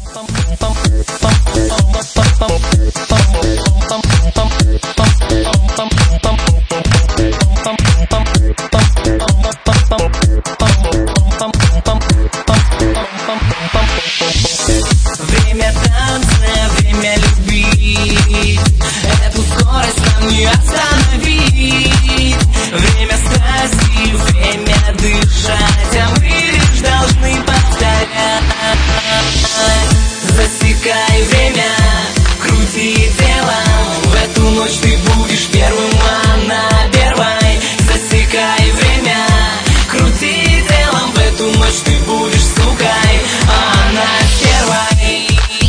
Время танца, время любить. Эту скорость нам не остановить. Время страсти, время дышать, а мы лишь должны повторять. Засекай время, крути телом. В эту ночь ты будешь первым, а она первой. Засекай время, крути телом. В эту ночь ты будешь сукой, а она первой.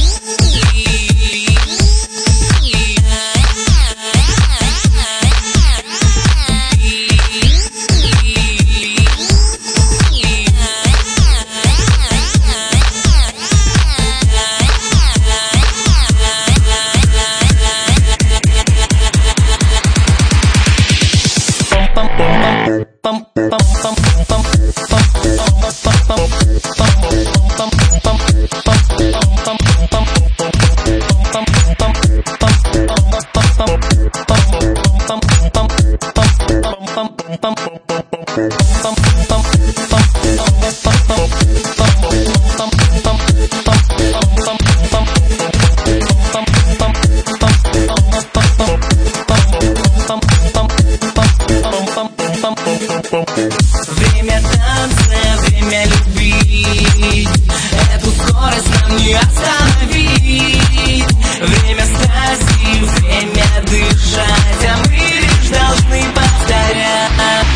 Время танца, время любить. Эту скорость нам не остановить. Время страсти, время дышать, а мы лишь должны повторять.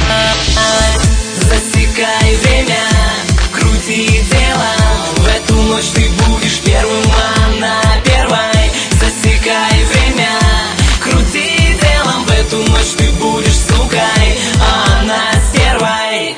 Засекай время, крути телом. В эту ночь ты будешь первым, а она первой. Засекай время, крути телом. В эту ночь ты будешь сукой, а она стервой.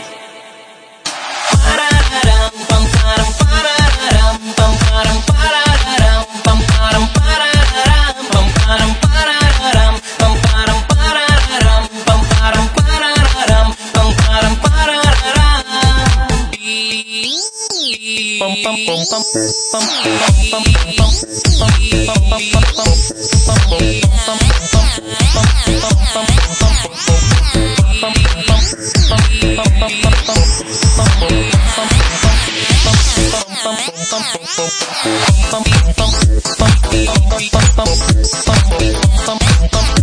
Pump